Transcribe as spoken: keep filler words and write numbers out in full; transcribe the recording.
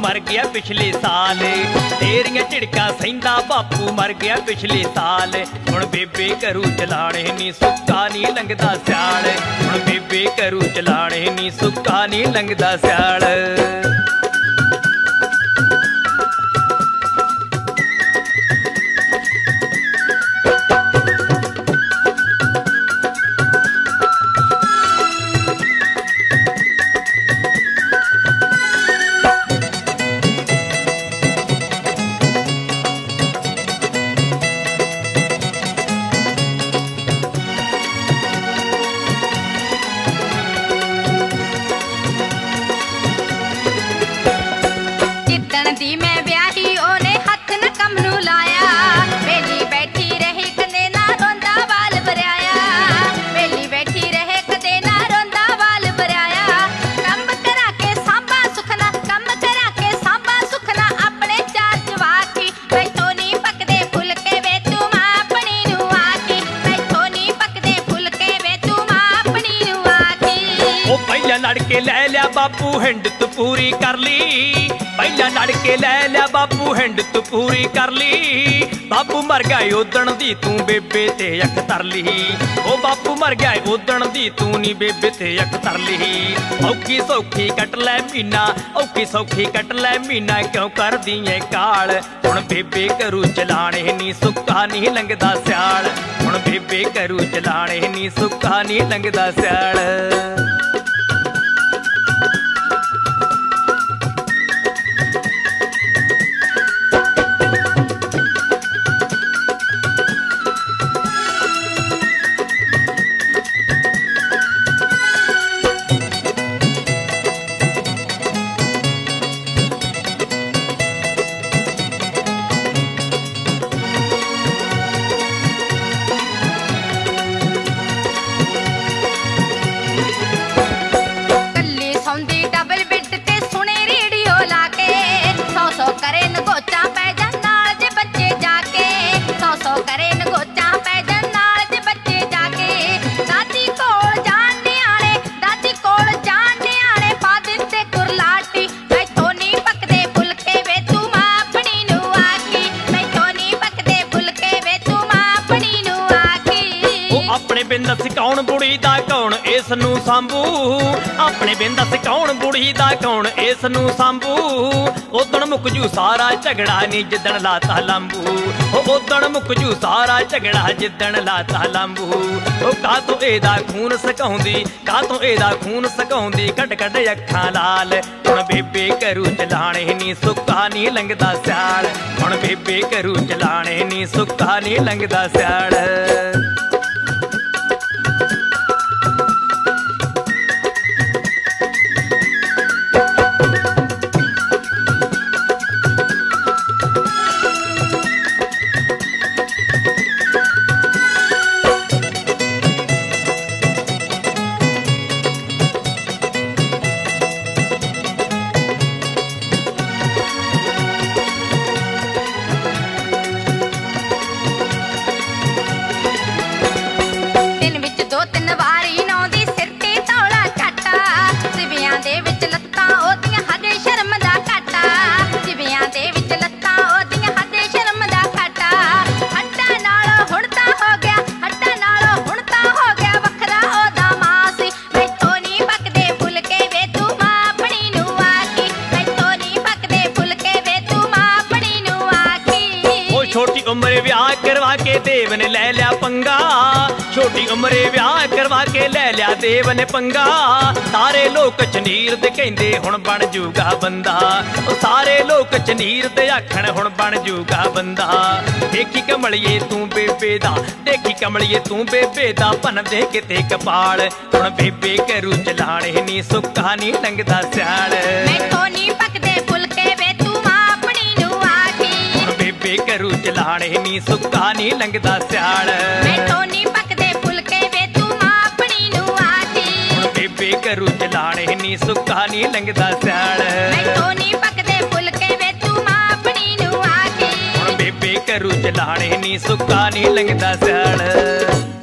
मर गया पिछले साल, तेरियां झिड़कां सहिंदा बापू मर गया पिछले साल। हुण बेबे करू चलाणे नी सुक्का नी लंघदा स्याल, हुण बेबे करू चलाणे नी सुक्का नी लंघदा स्याल। दी मैं ब्याही ओने हथ न कम नू लाया, बेली बैठी रहे कदे ना रोंदा वाल भराया, बेली बैठी रहे कदे ना रोंदा वाल भराया। कम करा के सांबा सुखना, कम करा के सांबा सुखना अपने चार जवाकी, बैठो नी पकदे फुलके वे तू मां अपनी नू आकी, बैठो नी पकदे फुलके वे तू मां अपनी नू आकी। ओ पहला लड़के ले लिया बापू हिंड तू पूरी कर ली, पहला लड़के ले लिया बापू हिंड तू पूरी कर ली। बापू मर गया उदण दी तू बेबे ते अख तर ली, ओ बापू मर गया उदण दी तू नी बेबे ते अख तर ली। औखी सौखी कट लै मीना, औखी सौखी कट लै मीना क्यों कर दी है काल। हुण बेबे करू चलाणे नी सुक्का नी लंघदा स्याल, हुण बेबे करू चलाणे नी सुक्का नी लंघदा स्याल। बिंद सिकाउण बुढ़ी दा कौन इस नू सांभू, अपने बिंद सिकाउण बुढ़ी दा कौन इस नू सांभू। उदण मुक जू सारा झगड़ा नी जिदण लाता लांबू, उदण मुक जू सारा झगड़ा जिदण लाता लांबू। का तो एदा खून सकाउंदी, का तो एदा खून सकाउंदी कट कट अखां लाल। हुण बेबे करू चलाणे नी सुक्का नी लंघदा स्याल, हुण बेबे करू चलाणे नी सुक्का नी लंघदा स्याल। छोटी उम्र ब्याह करवा के देव ने ले लिया पंगा, छोटी उम्र ब्याह करवा के ले लिया देव ने पंगा। सारे लोग चनीर दे कहंदे हुण बन जूगा बंदा, सारे लोग चनीर दे आखण हुण बन जूगा बंदा। देखी कमलिए तू बेबे दा, देखी कमलिए तू बेबे दा भन दे किते कपाल। हुण बेबे करू चलाणे नी सुक्का नी लंघदा स्याल, मैथों नी पकदे फुलके वे तू मां अपनी नू आखी। हुण बेबे करू चलाणे नी सुक्का नी लंघदा स्याल, मैथों नी पकदे फुलके वे तू मां अपनी नू आखी। हुण बेबे करू चलाणे नी सुक्का नी लंघदा स्याल, मैथों नी पकदे फुलके वे तू मां अपनी नू आखी। हुण बेबे करू चलाणे नी सुक्का नी लंघदा स्याल।